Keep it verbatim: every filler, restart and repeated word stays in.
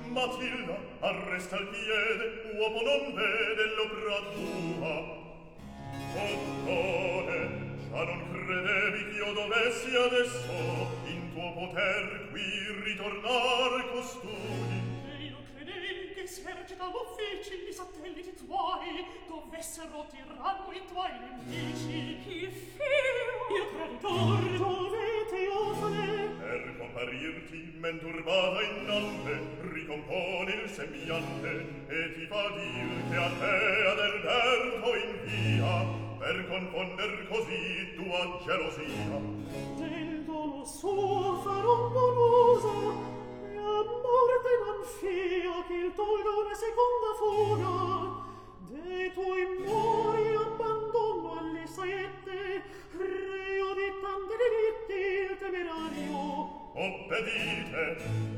Matilda arresta il piede, uomo non vede l'opera tua. Ottone, già non credevi ch'io dovessi adesso in tuo poter qui ritornar costui. E io credevi che esercita uffici i satelliti tuoi dovessero tiranno i tuoi nemici. Il fio, il traditor dovete offre. Per comparirti men turbata innanze, ricompone il sembiante e ti fa dir che a te ad Alberto invia per confonder così tua gelosia. Del dono suo farò buon uso e a morte non fio che il tolga una seconda fuga. Dei tuoi muori abbandono alle saette, reo di tante delitti il temerario. Obbedite,